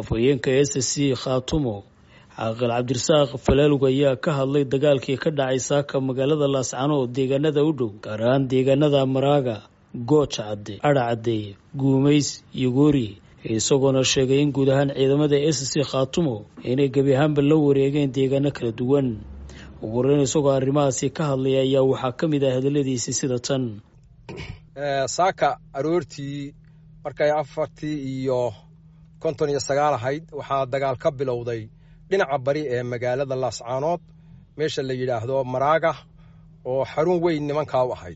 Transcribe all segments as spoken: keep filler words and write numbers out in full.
afhayeenka S C Khaatumo Caaqil Cabdirasaaq Falaalug ayaa ka hadlay dagaalkii ka dhacay saaka magaalada Laascaanood deegaanada u dhow gaar ahaan deegaanada Maraaga Gooja Cadde Adha Cadde Guumays iyo Goori isagoona sheegay in guud ahaan ciidamada S C Khaatumo inay gabi ahaanba la wareegeen deegaano kala duwan ugu horeyn isagoo arrimahaasi ka hadlay ayaa waxaa ka mid ah hadaladiisii sida tan saaka aroortii markay afartii iyo konton iyo sagaal ahayd waxaa dagaal ka bilowday dhinaca bari ee magaalada Laascaanood meesha la yiraahdo Maraaga oo xarun weyn nimanka u ahayd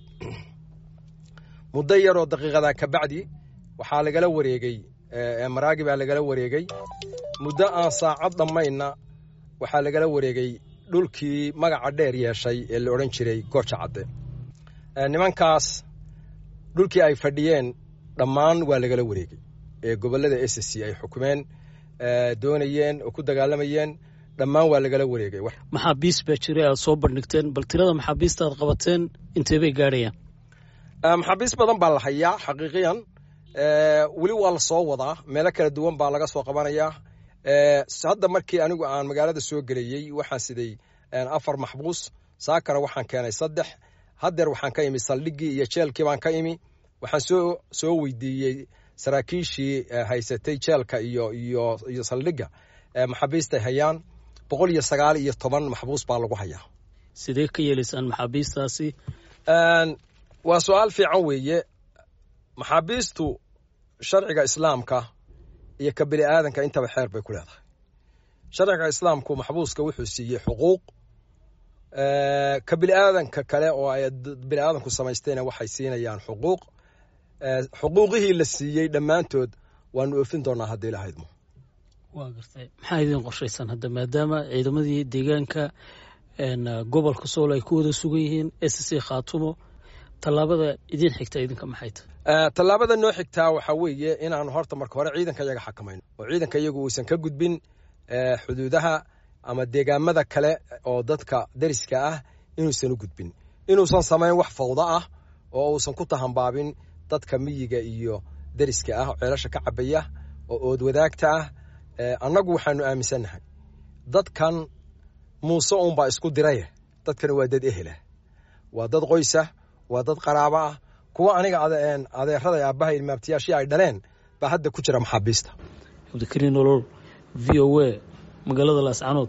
muddo yar oo daqiiqada ka bacdi waxaa laga wareegay ee Maraagi baa laga wareegay muddo aan saacad dhamayna waxaa laga wareegay dhulkii magaca dheer yeeshay ee la oran jiray Gooja Cadde nimankaas dhulkii ay fadhiyeen dhammaan waa laga wareegay ee gobolada S C ay xukumeen doonayeen oo ku dagaalamayeen dhammaan waa laga wareegay maxaabiis baa jiray aad soo bandhigteen bal tirada maxaabiista aad qabateen intee bay gaarayaan maxaabiis badan baa la hayaa xaqiiqiyan wali waa la soo wadaa meelo kala duwan baa laga soo qabanayaa hadda markii anigu aan magaalada soo galayay waxaan siday afar maxbuus saakara waxaan keenay saddex hadeer waxaan ka imi saldhigii iyo jeelkii baan ka imi waxaan soo soo weydiiyay saraakiishii haysatay jeelka iyo iyo iyo saldhiga maxaabiista hayaan boqol iyo sagaal iyo toban maxbuus baa lagu hayaa sidee ka yeelisaan maxaabiistaasi waa su'aal fiican weeye maxaabiistu sharciga islaamka iyo ka bini aadanka intaba xeer bay ku leedahay sharciga islaamku maxbuuska wuxuu siiyay xuquuq ee ka bini aadanka kale oo ay bini aadanku samaysteen waxay siinayaan xuquuq xuquuqihii la siiyay dhamaantood waan oofin doonaa hadii la haydmo waa gartay maxaa idin qorshaysan hadda maadaama ciidamadii deegaanka een gobolka Sool ay ku wada sugan yihiin S C Khaatumo talaabada idin xigta idinka maxay tahay talaabada noo xigtaa waxa weeye in aan horta marka hore ciidanka iyaga xakamayno oo ciidanka iyagu uusan ka gudbin xuduudaha ama deegaamada kale oo dadka dariska ah inuusan u gudbin inuusan sameyn wax fawda ah oo uusan ku tahanbaabin dadka miyiga iyo dariska ah ceelasha ka cabaya oo ood wadaagta ah annagu waxaanu aaminsanahay dadkan Muuse uun baa isku diray dadkan waa dad ehel ah waa dad qoys ah waa dad qaraabo ah kuwa aniga adeen adeerada aabahay ilmaabtiyaashii ay dhaleen ba hadda ku jira maxaabiista Abdikariin Nolol V O A magaalada Laascaanood